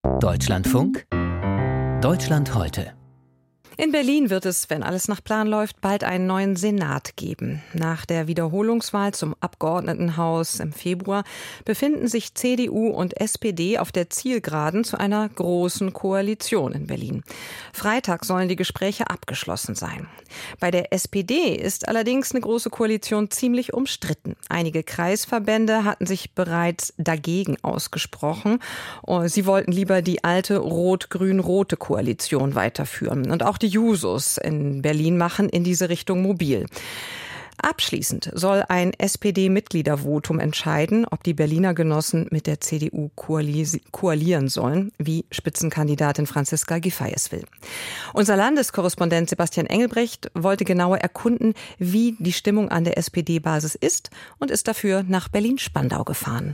Deutschlandfunk Deutschland heute. In Berlin wird es, wenn alles nach Plan läuft, bald einen neuen Senat geben. Nach der Wiederholungswahl zum Abgeordnetenhaus im Februar befinden sich CDU und SPD auf der Zielgeraden zu einer großen Koalition in Berlin. Freitag sollen die Gespräche abgeschlossen sein. Bei der SPD ist allerdings eine große Koalition ziemlich umstritten. Einige Kreisverbände hatten sich bereits dagegen ausgesprochen. Sie wollten lieber die alte rot-grün-rote Koalition weiterführen. Und auch die Jusos in Berlin machen in diese Richtung mobil. Abschließend soll ein SPD-Mitgliedervotum entscheiden, ob die Berliner Genossen mit der CDU koalieren sollen, wie Spitzenkandidatin Franziska Giffey es will. Unser Landeskorrespondent Sebastian Engelbrecht wollte genauer erkunden, wie die Stimmung an der SPD-Basis ist und ist dafür nach Berlin-Spandau gefahren.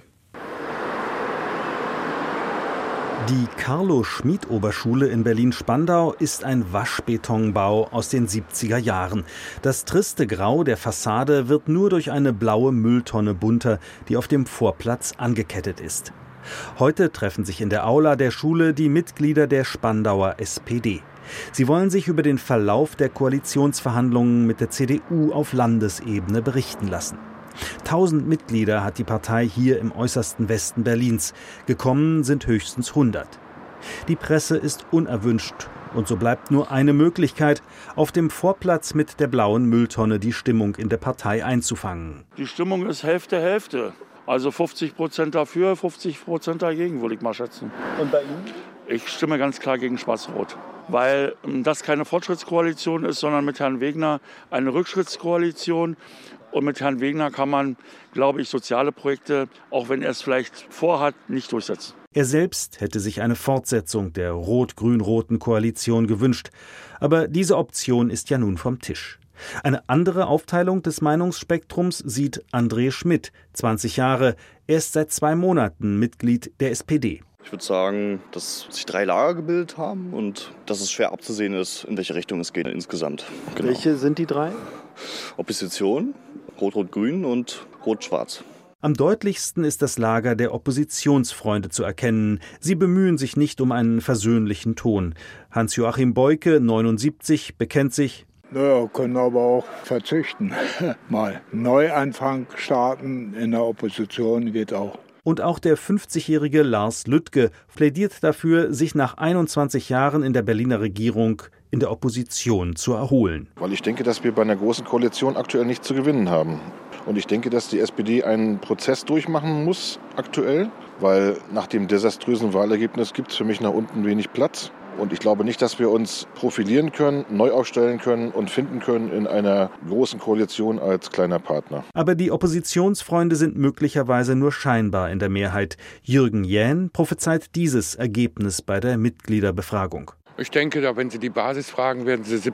Die Carlo-Schmid-Oberschule in Berlin-Spandau ist ein Waschbetonbau aus den 70er Jahren. Das triste Grau der Fassade wird nur durch eine blaue Mülltonne bunter, die auf dem Vorplatz angekettet ist. Heute treffen sich in der Aula der Schule die Mitglieder der Spandauer SPD. Sie wollen sich über den Verlauf der Koalitionsverhandlungen mit der CDU auf Landesebene berichten lassen. 1000 Mitglieder hat die Partei hier im äußersten Westen Berlins. Gekommen sind höchstens 100. Die Presse ist unerwünscht und so bleibt nur eine Möglichkeit, auf dem Vorplatz mit der blauen Mülltonne die Stimmung in der Partei einzufangen. Die Stimmung ist Hälfte. Also 50% dafür, 50% dagegen, würde ich mal schätzen. Und bei Ihnen? Ich stimme ganz klar gegen Schwarz-Rot, weil das keine Fortschrittskoalition ist, sondern mit Herrn Wegner eine Rückschrittskoalition. Und mit Herrn Wegner kann man, glaube ich, soziale Projekte, auch wenn er es vielleicht vorhat, nicht durchsetzen. Er selbst hätte sich eine Fortsetzung der rot-grün-roten Koalition gewünscht. Aber diese Option ist ja nun vom Tisch. Eine andere Aufteilung des Meinungsspektrums sieht André Schmidt, 20 Jahre. Er ist seit 2 Monaten Mitglied der SPD. Ich würde sagen, dass sich 3 Lager gebildet haben und dass es schwer abzusehen ist, in welche Richtung es geht insgesamt. Genau. Welche sind die 3? Opposition, Rot-Rot-Grün und Rot-Schwarz. Am deutlichsten ist das Lager der Oppositionsfreunde zu erkennen. Sie bemühen sich nicht um einen versöhnlichen Ton. Hans-Joachim Beuke, 79, bekennt sich: Naja, können aber auch verzichten. Mal Neuanfang starten in der Opposition geht auch. Und auch der 50-jährige Lars Lüttke plädiert dafür, sich nach 21 Jahren in der Berliner Regierung in der Opposition zu erholen. Weil ich denke, dass wir bei einer großen Koalition aktuell nichts zu gewinnen haben. Und ich denke, dass die SPD einen Prozess durchmachen muss aktuell, weil nach dem desaströsen Wahlergebnis gibt es für mich nach unten wenig Platz. Und ich glaube nicht, dass wir uns profilieren können, neu aufstellen können und finden können in einer großen Koalition als kleiner Partner. Aber die Oppositionsfreunde sind möglicherweise nur scheinbar in der Mehrheit. Jürgen Jähn prophezeit dieses Ergebnis bei der Mitgliederbefragung. Ich denke, wenn Sie die Basis fragen, werden Sie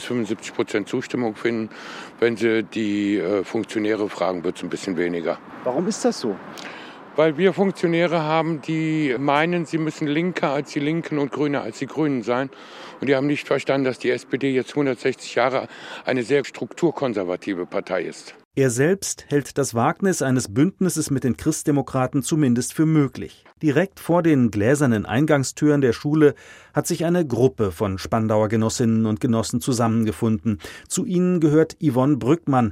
70-75% Zustimmung finden. Wenn Sie die Funktionäre fragen, wird es ein bisschen weniger. Warum ist das so? Weil wir Funktionäre haben, die meinen, sie müssen linker als die Linken und grüner als die Grünen sein. Und die haben nicht verstanden, dass die SPD jetzt 160 Jahre eine sehr strukturkonservative Partei ist. Er selbst hält das Wagnis eines Bündnisses mit den Christdemokraten zumindest für möglich. Direkt vor den gläsernen Eingangstüren der Schule hat sich eine Gruppe von Spandauer Genossinnen und Genossen zusammengefunden. Zu ihnen gehört Yvonne Brückmann,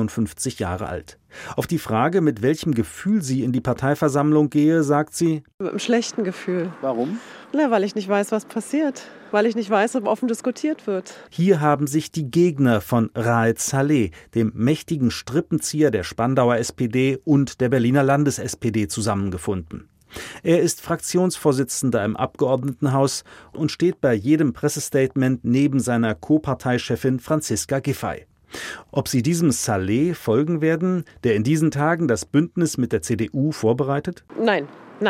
53 Jahre alt. Auf die Frage, mit welchem Gefühl sie in die Parteiversammlung gehe, sagt sie: Mit einem schlechten Gefühl. Warum? Weil ich nicht weiß, was passiert. Weil ich nicht weiß, ob offen diskutiert wird. Hier haben sich die Gegner von Raed Saleh, dem mächtigen Strippenzieher der Spandauer SPD und der Berliner Landes-SPD, zusammengefunden. Er ist Fraktionsvorsitzender im Abgeordnetenhaus und steht bei jedem Pressestatement neben seiner Co-Parteichefin Franziska Giffey. Ob sie diesem Saleh folgen werden, der in diesen Tagen das Bündnis mit der CDU vorbereitet? Nein,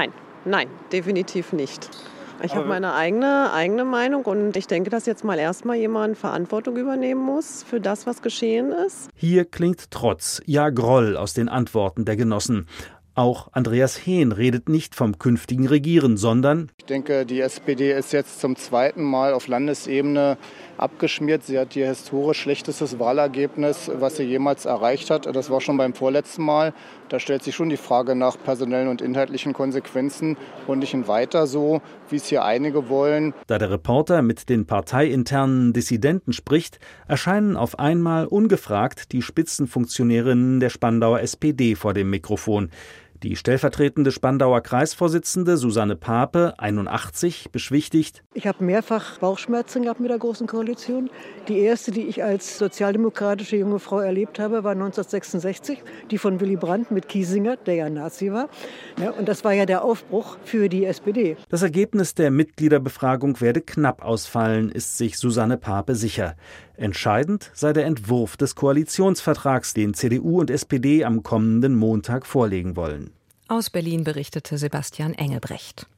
definitiv nicht. Ich habe meine eigene Meinung und ich denke, dass jetzt mal erstmal jemand Verantwortung übernehmen muss für das, was geschehen ist. Hier klingt Trotz, ja Groll aus den Antworten der Genossen. Auch Andreas Hehn redet nicht vom künftigen Regieren, sondern: Ich denke, die SPD ist jetzt zum 2. Mal auf Landesebene abgeschmiert. Sie hat ihr historisch schlechtestes Wahlergebnis, was sie jemals erreicht hat. Das war schon beim vorletzten Mal. Da stellt sich schon die Frage nach personellen und inhaltlichen Konsequenzen und nicht weiter so, wie es hier einige wollen. Da der Reporter mit den parteiinternen Dissidenten spricht, erscheinen auf einmal ungefragt die Spitzenfunktionärinnen der Spandauer SPD vor dem Mikrofon. Die stellvertretende Spandauer Kreisvorsitzende Susanne Pape, 81, beschwichtigt: Ich habe mehrfach Bauchschmerzen gehabt mit der Großen Koalition. Die erste, die ich als sozialdemokratische junge Frau erlebt habe, war 1966, die von Willy Brandt mit Kiesinger, der ja Nazi war. Ja, und das war ja der Aufbruch für die SPD. Das Ergebnis der Mitgliederbefragung werde knapp ausfallen, ist sich Susanne Pape sicher. Entscheidend sei der Entwurf des Koalitionsvertrags, den CDU und SPD am kommenden Montag vorlegen wollen. Aus Berlin berichtete Sebastian Engelbrecht.